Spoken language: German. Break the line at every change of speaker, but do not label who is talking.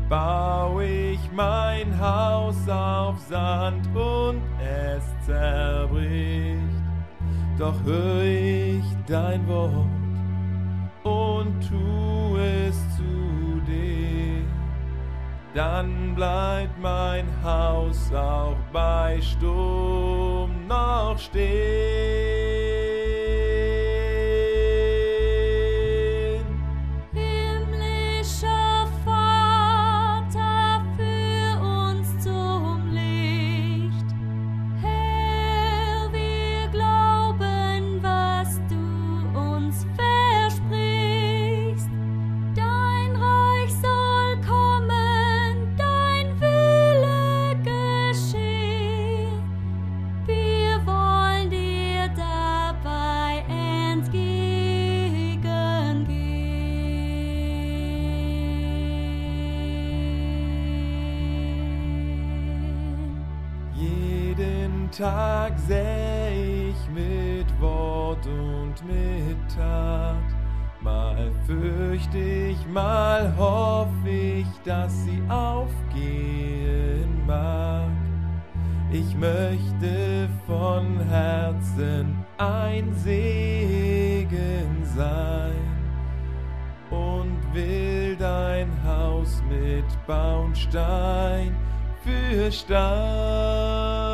bau ich mein Haus auf Sand und es zerbricht. Doch hör ich dein Wort und tu es zu dir, dann bleibt mein Haus auch bei Sturm noch stehen.
Himmlischer Vater, führ uns zum Licht. Herr, wir glauben, was du uns versprichst. Dein Reich soll kommen, dein Wille geschehen. Wir wollen dir dabei entgegengehen.
Jeden Tag säh ich mit Wort und mit Tat. Mal fürcht ich, mal hoff ich, dass sie aufgehen mag. Ich möchte von Herzen ein Segen sein und will dein Haus mitbauen, Stein für Stein.